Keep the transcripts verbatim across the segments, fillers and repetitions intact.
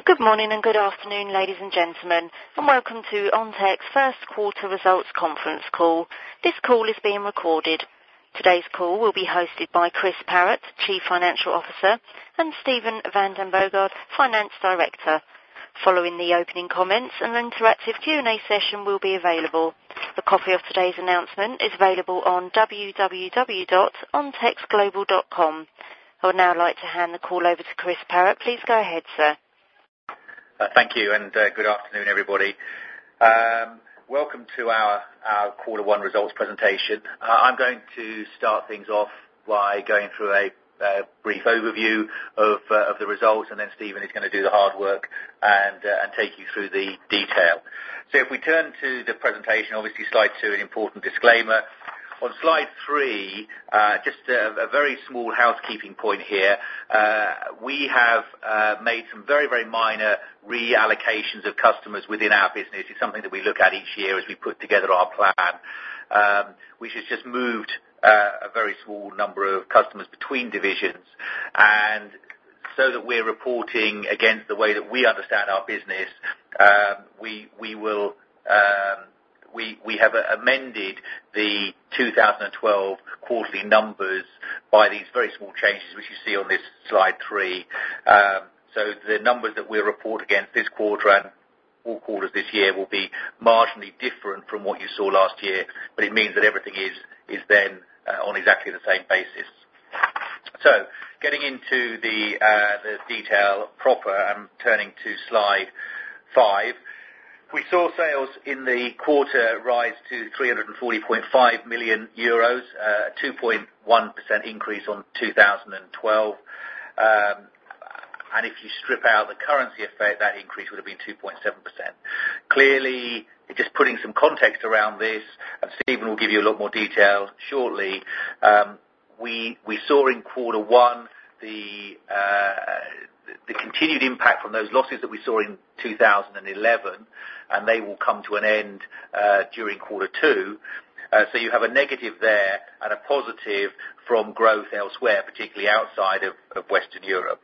Good morning and good afternoon, ladies and gentlemen, and welcome to Ontech's first quarter results conference call. This call is being recorded. Today's call will be hosted by Chris Parrott, Chief Financial Officer, and Steven van den Boogaard, Finance Director. Following the opening comments, an interactive Q and A session will be available. A copy of today's announcement is available on w w w dot ontex global dot com. I would now like to hand the call over to Chris Parrott. Please go ahead, sir. Uh, thank you, and uh, good afternoon, everybody. Um, welcome to our, our quarter one results presentation. Uh, I'm going to start things off by going through a uh, brief overview of, uh, of the results, and then Steven is going to do the hard work and, uh, and take you through the detail. So if we turn to the presentation, obviously slide two, an important disclaimer. On slide three, uh, just a, a very small housekeeping point here. Uh, we have uh, made some very, very minor reallocations of customers within our business. It's something that we look at each year as we put together our plan, um, which has just moved uh, a very small number of customers between divisions. And so that we're reporting against the way that we understand our business, um, we, we will... Um, We, we have amended the two thousand twelve quarterly numbers by these very small changes, which you see on this slide three. Um, so the numbers that we'll report against this quarter and all quarters this year will be marginally different from what you saw last year, but it means that everything is, is then uh, on exactly the same basis. So getting into the, uh, the detail proper, I'm turning to slide five. We saw sales in the quarter rise to three hundred forty point five million euros, a two point one percent increase on two thousand twelve. Um, and if you strip out the currency effect, that increase would have been two point seven percent. Clearly, just putting some context around this, and Steven will give you a lot more detail shortly, um, we, we saw in quarter one the... Uh, the continued impact from those losses that we saw in two thousand eleven, and they will come to an end uh, during quarter two. Uh, so you have a negative there and a positive from growth elsewhere, particularly outside of, of Western Europe.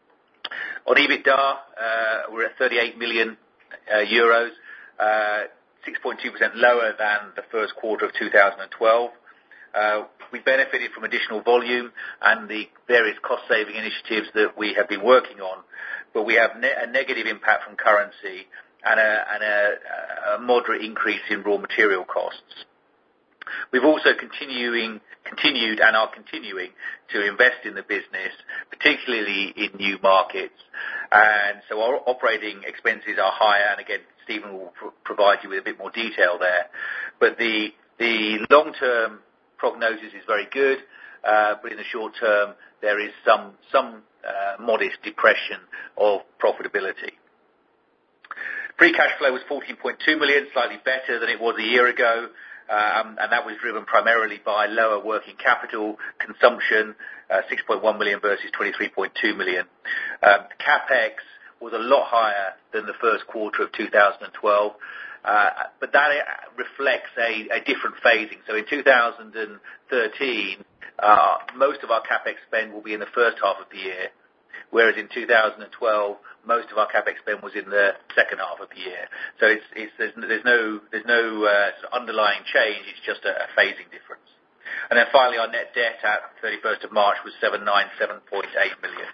On EBITDA, uh, we're at thirty-eight million uh, euros, uh, six point two percent lower than the first quarter of two thousand twelve. Uh, we benefited from additional volume and the various cost-saving initiatives that we have been working on, but we have ne- a negative impact from currency and, a, and a, a moderate increase in raw material costs. We've also continuing, continued and are continuing to invest in the business, particularly in new markets, and so our operating expenses are higher, and again, Steven will pr- provide you with a bit more detail there. But the, the long-term prognosis is very good, uh, but in the short term there is some some uh, modest depression of profitability. Free cash flow was fourteen point two million, slightly better than it was a year ago, um, and that was driven primarily by lower working capital consumption, uh, six point one million versus twenty-three point two million. Um, CapEx was a lot higher than the first quarter of two thousand twelve. Uh, but that reflects a, a different phasing. So in two thousand thirteen, uh, most of our CapEx spend will be in the first half of the year, whereas in two thousand twelve, most of our CapEx spend was in the second half of the year. So it's, it's, there's, there's no, there's no uh, sort of underlying change. It's just a, a phasing difference. And then finally, our net debt at thirty-first of March was seven hundred ninety-seven point eight million.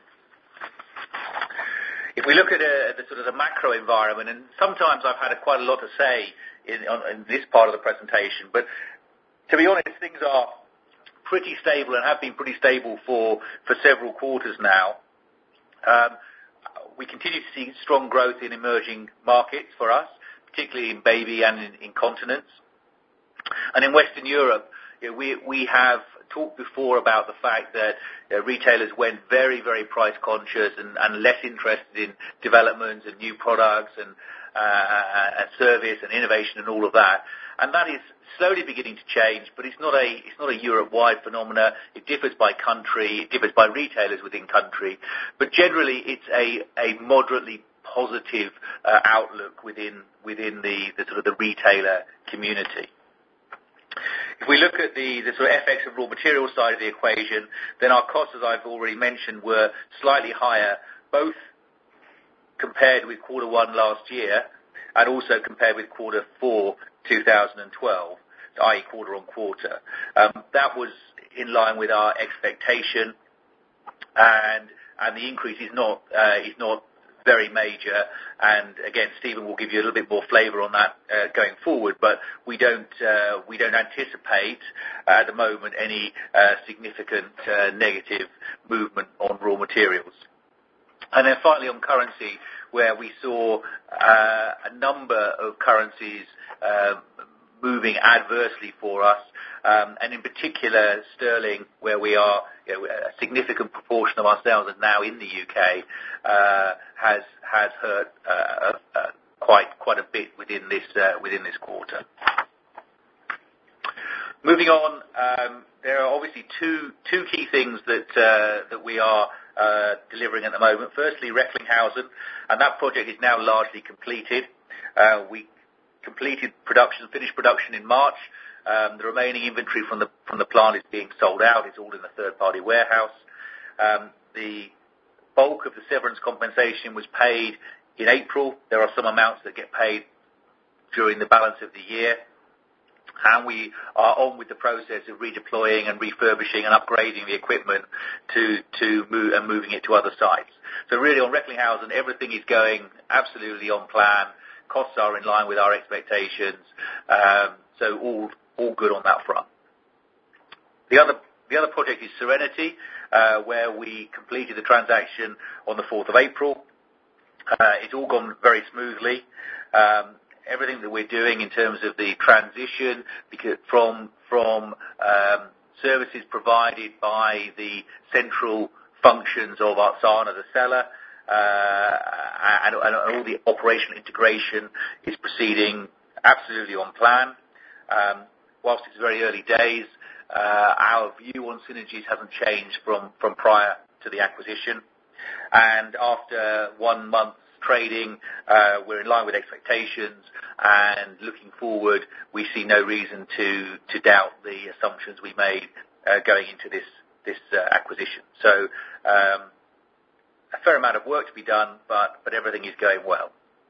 If we look at uh, the sort of the macro environment, and sometimes I've had a, quite a lot to say in, on, in this part of the presentation, but to be honest, things are pretty stable and have been pretty stable for, for several quarters now. Um, we continue to see strong growth in emerging markets for us, particularly in baby and in incontinence. And in Western Europe, you know, we, we have talked before about the fact that uh, retailers went very, very price conscious and, and less interested in developments and new products and, uh, and service and innovation and all of that. And that is slowly beginning to change, but it's not a it's not a Europe-wide phenomena. It differs by country, it differs by retailers within country, but generally it's a, a moderately positive uh, outlook within within the, the sort of the retailer community. If we look at the, the sort of F X and raw material side of the equation, then our costs, as I've already mentioned, were slightly higher, both compared with quarter one last year and also compared with quarter four two thousand twelve, that is quarter on quarter. Um, that was in line with our expectation, and and the increase is not uh, is not very major. And again, Stephen will give you a little bit more flavour on that uh, going forward. But we don't uh, we don't anticipate uh, at the moment any uh, significant uh, negative movement on raw materials. And then finally on currency, where we saw uh, a number of currencies uh, moving adversely for us, um, and in particular sterling, where we are, you know, a significant proportion of our sales are now in the U K, uh, has has hurt uh, uh, quite quite a bit within this uh, within this quarter. Moving on, um, there are obviously two two key things that uh, that we are uh, delivering at the moment. Firstly, Recklinghausen, and that project is now largely completed. Uh, we completed production, finished production in March. Um, the remaining inventory from the from the plant is being sold out. It's all in the third-party warehouse. Um, the bulk of the severance compensation was paid in April. There are some amounts that get paid during the balance of the year. And we are on with the process of redeploying and refurbishing and upgrading the equipment to to move and moving it to other sites. So really on Recklinghausen, everything is going absolutely on plan. Costs are in line with our expectations. Um, so all all good on that front. The other the other project is Serenity, uh, where we completed the transaction on the fourth of April. Uh, it's all gone very smoothly. Um, everything that we're doing in terms of the transition because from from um, services provided by the central functions of Arzana, the seller, uh, and, and all the operational integration is proceeding absolutely on plan. Um, whilst it's very early days, uh, our view on synergies hasn't changed from, from prior to the acquisition. And after one month trading, uh, we're in line with expectations, and looking forward, we see no reason to, to doubt the assumptions we made uh, going into this this uh, acquisition. So um, a fair amount of work to be done, but but everything is going well.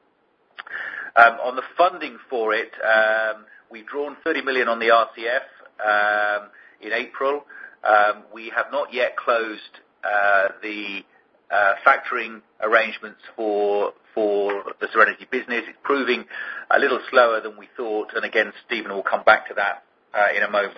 Um, on the funding for it, um, we've drawn thirty million on the R C F um, in April. Um, we have not yet closed uh, the Uh, factoring arrangements for for the Serenity business. It's proving a little slower than we thought, and again, Stephen will come back to that uh, in a moment.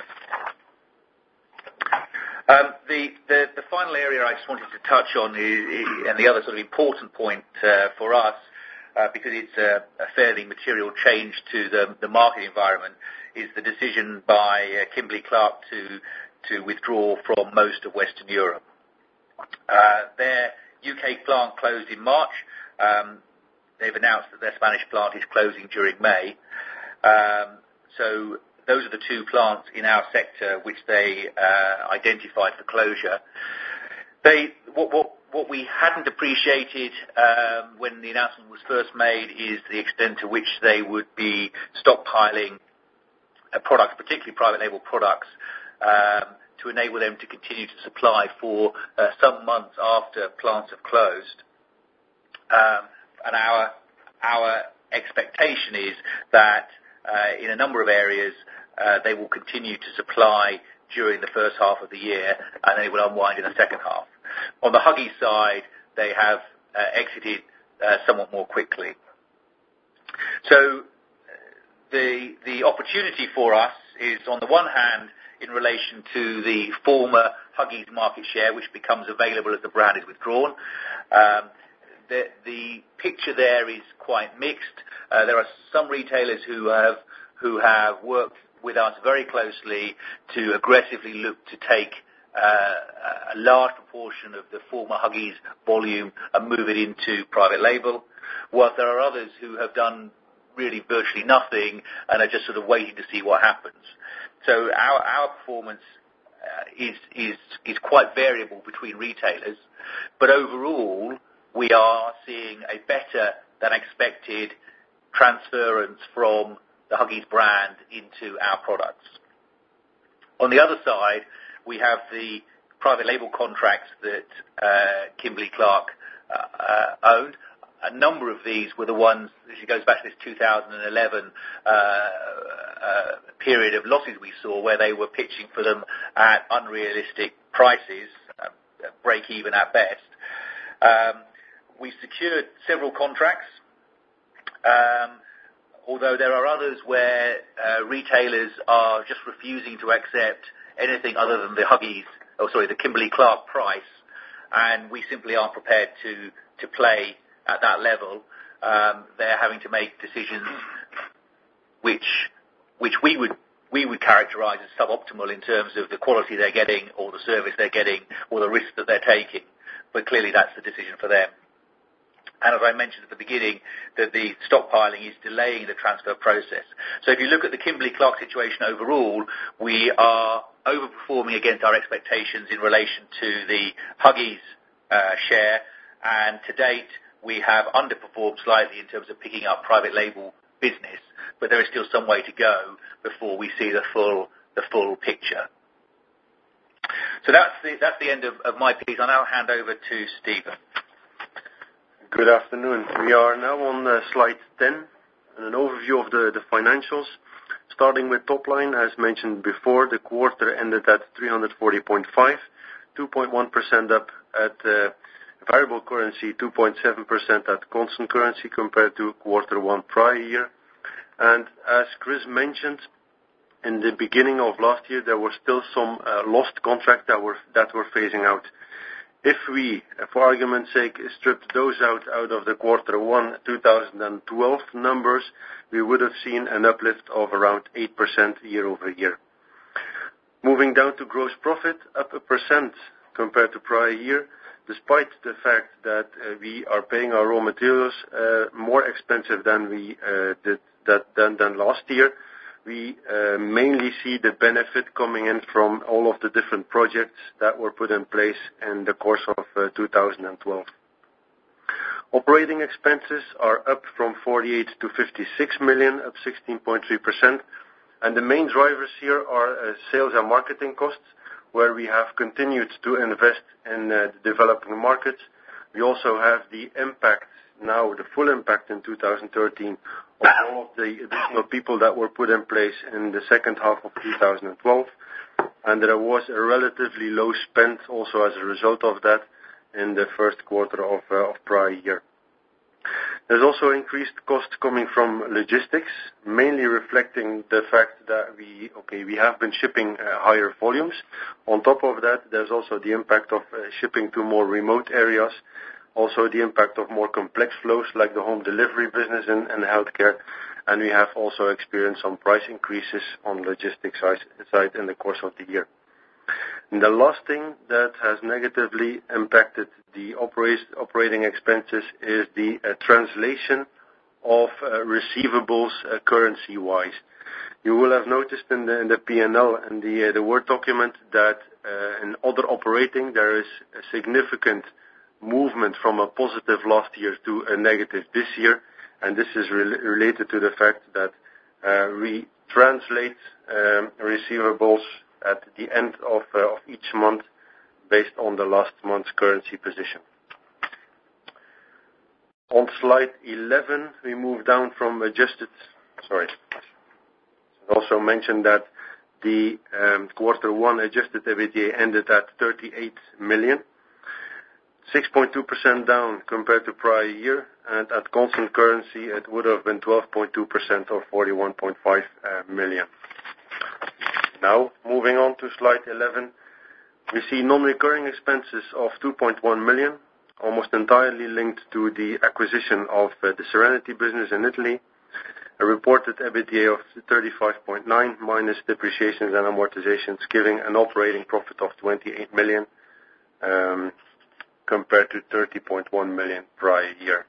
Um, the, the the final area I just wanted to touch on is, is and the other sort of important point uh, for us, uh, because it's a, a fairly material change to the the market environment, is the decision by uh, Kimberly-Clark to to withdraw from most of Western Europe. Uh, their U K plant closed in March. Um, they've announced that their Spanish plant is closing during May. Um, so those are the two plants in our sector which they uh, identified for closure. They what, what, what we hadn't appreciated um, when the announcement was first made is the extent to which they would be stockpiling uh, products, particularly private label products, um, to enable them to continue to supply for uh, some months after plants have closed. Um, and our our expectation is that uh, in a number of areas uh, they will continue to supply during the first half of the year, and then it will unwind in the second half. On the Huggies side, they have uh, exited uh, somewhat more quickly. So the the opportunity for us is, on the one hand, in relation to the former Huggies market share, which becomes available as the brand is withdrawn. Um, the, the picture there is quite mixed. Uh, there are some retailers who have who have worked with us very closely to aggressively look to take uh, a large proportion of the former Huggies volume and move it into private label, whilst there are others who have done really virtually nothing and are just sort of waiting to see what happens. So our our performance uh, is is is quite variable between retailers, but overall we are seeing a better than expected transference from the Huggies brand into our products. On the other side, we have the private label contracts that uh, Kimberly-Clark uh, uh, owned. a number of these were the ones, it goes back to this two thousand eleven uh, uh, period of losses we saw, where they were pitching for them at unrealistic prices, uh, break even at best. Um, we secured several contracts, um, although there are others where uh, retailers are just refusing to accept anything other than the Huggies, oh sorry, the Kimberly-Clark price, and we simply aren't prepared to, to play at that level. Um, they're having to make decisions which which we would we would characterise as suboptimal in terms of the quality they're getting, or the service they're getting, or the risk that they're taking. But clearly that's the decision for them. And as I mentioned at the beginning, that the stockpiling is delaying the transfer process. So if you look at the Kimberly-Clark situation overall, we are overperforming against our expectations in relation to the Huggies uh, share, and to date we have underperformed slightly in terms of picking up private label business, but there is still some way to go before we see the full the full picture. So that's the, that's the end of, of my piece. I'll now hand over to Stephen. Good afternoon. We are now on uh, slide ten, and an overview of the, the financials. Starting with top line, as mentioned before, the quarter ended at three hundred forty point five, two point one percent up at uh, variable currency, two point seven percent at constant currency compared to quarter one prior year. And as Chris mentioned, in the beginning of last year, there were still some uh, lost contracts that were that were phasing out. If we, for argument's sake, stripped those out out of the quarter one two thousand twelve numbers, we would have seen an uplift of around eight percent year over year. Moving down to gross profit, up a percent compared to prior year, despite the fact that uh, we are paying our raw materials uh, more expensive than we uh, did that than, than last year. We uh, mainly see the benefit coming in from all of the different projects that were put in place in the course of uh, two thousand twelve. Operating expenses are up from forty-eight to fifty-six million, up sixteen point three percent. And the main drivers here are uh, sales and marketing costs, where we have continued to invest in uh, the developing markets. We also have the impact now, the full impact in two thousand thirteen of all of the additional people that were put in place in the second half of two thousand twelve. And there was a relatively low spend also as a result of that in the first quarter of, uh, of prior year. There's also increased costs coming from logistics, mainly reflecting the fact that we, okay, we have been shipping uh, higher volumes. On top of that, there's also the impact of uh, shipping to more remote areas, also the impact of more complex flows like the home delivery business and, and healthcare, and we have also experienced some price increases on logistics side in the course of the year. And the last thing that has negatively impacted the operating expenses is the uh, translation of uh, receivables uh, currency-wise. You will have noticed in the, in the P and L and the, uh, the Word document that uh, in other operating there is a significant movement from a positive last year to a negative this year, and this is re- related to the fact that uh, we translate um, receivables at the end of, uh, of each month based on the last month's currency position. On slide eleven, we move down from adjusted, sorry, I also mentioned that the um, quarter one adjusted EBITDA ended at thirty-eight million, six point two percent down compared to prior year, and at constant currency it would have been twelve point two percent or forty-one point five uh, million. Now, moving on to slide eleven, we see non-recurring expenses of two point one million, almost entirely linked to the acquisition of uh, the Serenity business in Italy, a reported EBITDA of thirty-five point nine minus depreciations and amortizations, giving an operating profit of twenty-eight million um, compared to thirty point one million prior year.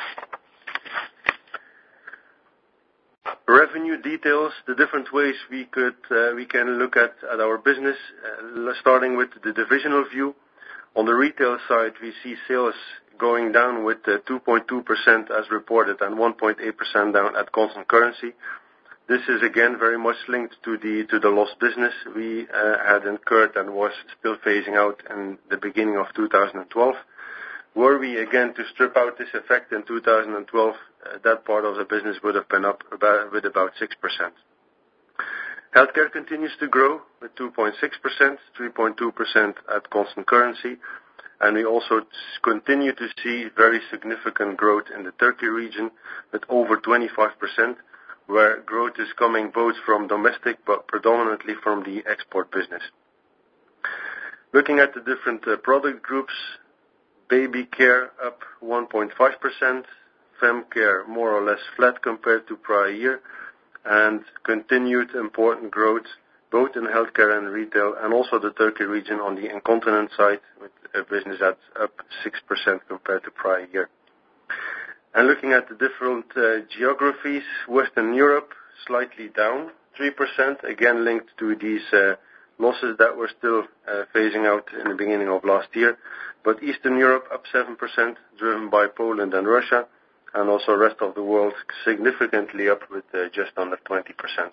Revenue details, the different ways we could uh, we can look at, at our business, uh, starting with the divisional view. On the retail side, we see sales going down with uh, two point two percent as reported and one point eight percent down at constant currency. This is again very much linked to the to the lost business we uh, had incurred and was still phasing out in the beginning of two thousand twelve. Were we again to strip out this effect in two thousand twelve, uh, that part of the business would have been up about, with about six percent. Healthcare continues to grow with two point six percent, three point two percent at constant currency, and we also continue to see very significant growth in the Turkey region with over twenty-five percent, where growth is coming both from domestic but predominantly from the export business. Looking at the different uh, product groups, baby care up one point five percent, fem care more or less flat compared to prior year, and continued important growth both in healthcare and retail, and also the Turkey region on the incontinence side with a business that's up six percent compared to prior year. And looking at the different uh, geographies, Western Europe slightly down three percent, again linked to these uh, losses that were still uh, phasing out in the beginning of last year. But Eastern Europe up seven percent, driven by Poland and Russia, and also the rest of the world significantly up with uh, just under twenty percent.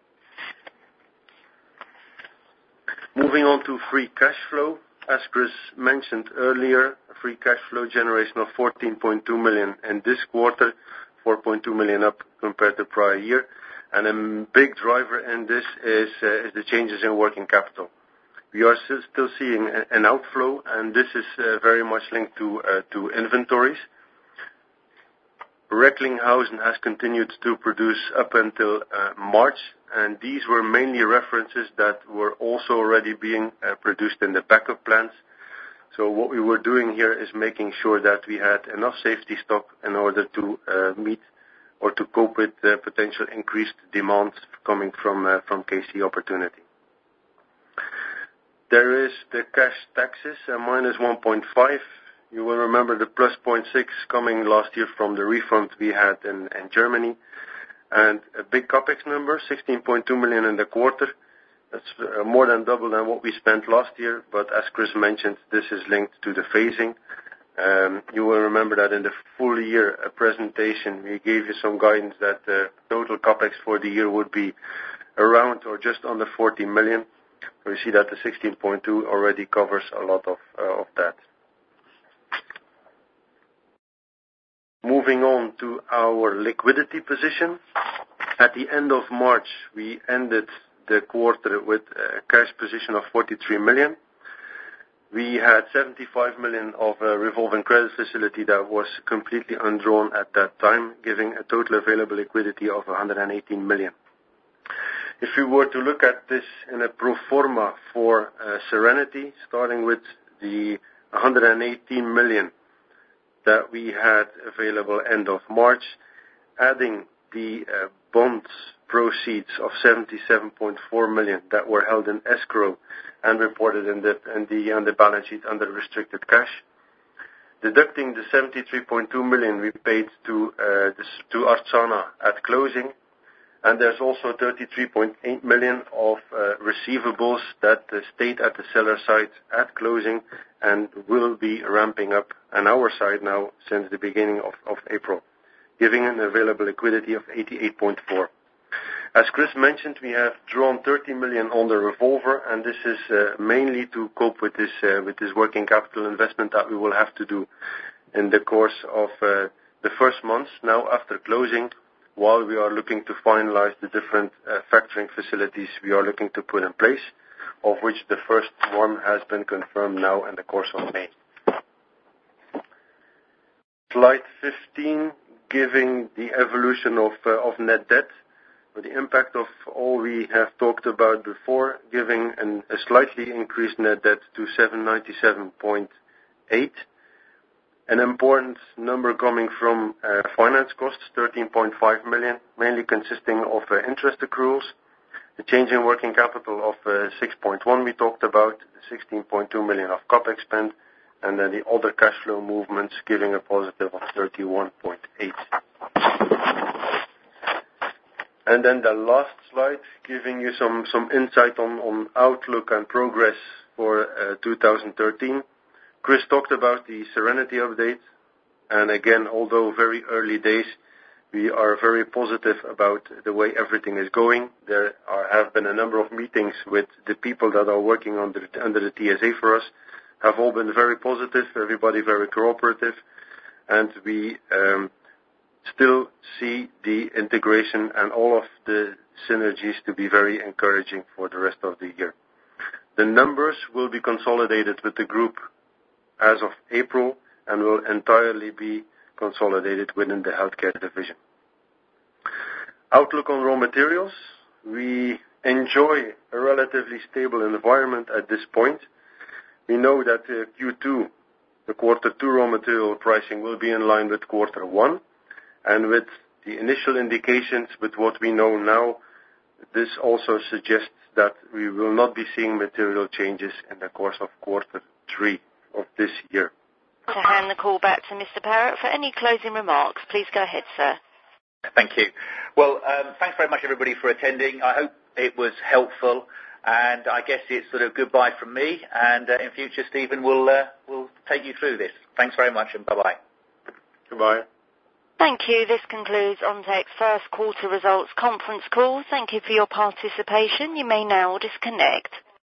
Moving on to free cash flow. As Chris mentioned earlier, free cash flow generation of fourteen point two million in this quarter, four point two million up compared to prior year. And a big driver in this is, uh, is the changes in working capital. We are still, still seeing an outflow, and this is uh, very much linked to, uh, to inventories. Recklinghausen has continued to produce up until uh, March, and these were mainly references that were also already being uh, produced in the backup plants. So what we were doing here is making sure that we had enough safety stock in order to uh, meet or to cope with the potential increased demand coming from uh, from K C Opportunity. There is the cash taxes, uh, minus one point five. You will remember the plus zero point six coming last year from the refund we had in, in Germany. And a big CapEx number, sixteen point two million in the quarter. That's uh, more than double than what we spent last year. But as Chris mentioned, this is linked to the phasing. Um, you will remember that in the full year uh, presentation, we gave you some guidance that the total CapEx for the year would be around or just under forty million. So we see that the sixteen point two already covers a lot of, uh, of that. Moving on to our liquidity position. At the end of March, we ended the quarter with a cash position of forty-three million. We had seventy-five million of a revolving credit facility that was completely undrawn at that time, giving a total available liquidity of one hundred eighteen million. If we were to look at this in a pro forma for uh, Serenity, starting with the one hundred eighteen million that we had available end of March, adding the uh, bonds proceeds of seventy-seven point four million that were held in escrow and reported in the, in the, on the balance sheet under restricted cash, deducting the seventy-three point two million we paid to, uh, this, to Artsana at closing, and there's also thirty-three point eight million of uh, receivables that uh, stayed at the seller side at closing and will be ramping up on our side now since the beginning of, of April, giving an available liquidity of eighty-eight point four. As Chris mentioned, we have drawn thirty million on the revolver, and this is uh, mainly to cope with this uh, with this working capital investment that we will have to do in the course of uh, the first months now after closing, while we are looking to finalize the different uh, factoring facilities we are looking to put in place, of which the first one has been confirmed now in the course of May. Slide fifteen, giving the evolution of, uh, of net debt, with the impact of all we have talked about before, giving an, a slightly increased net debt to seven hundred ninety-seven point eight. An important number coming from uh, finance costs, thirteen point five million, mainly consisting of uh, interest accruals. The change in working capital of uh, six point one we talked about, sixteen point two million of CapEx spend, and then the other cash flow movements giving a positive of thirty-one point eight. And then the last slide, giving you some, some insight on, on outlook and progress for uh, two thousand thirteen. Chris talked about the Serenity update, and again, although very early days, we are very positive about the way everything is going. There are, have been a number of meetings with the people that are working under, under the T S A for us, have all been very positive, everybody very cooperative, and we um, still see the integration and all of the synergies to be very encouraging for the rest of the year. The numbers will be consolidated with the group as of April and will entirely be consolidated within the healthcare division. Outlook on raw materials. We enjoy a relatively stable environment at this point. We know that uh, Q two, the quarter two raw material pricing will be in line with quarter one, and with the initial indications with what we know now, this also suggests that we will not be seeing material changes in the course of quarter three of this year. To hand the call back to Mister Parrott for any closing remarks. Please go ahead, sir. Thank you. Well, um, thanks very much, everybody, for attending. I hope it was helpful, and I guess it's sort of goodbye from me, and uh, in future, Stephen will uh, will take you through this. Thanks very much, and bye-bye. Goodbye. Thank you. This concludes Ontech's first quarter results conference call. Thank you for your participation. You may now disconnect.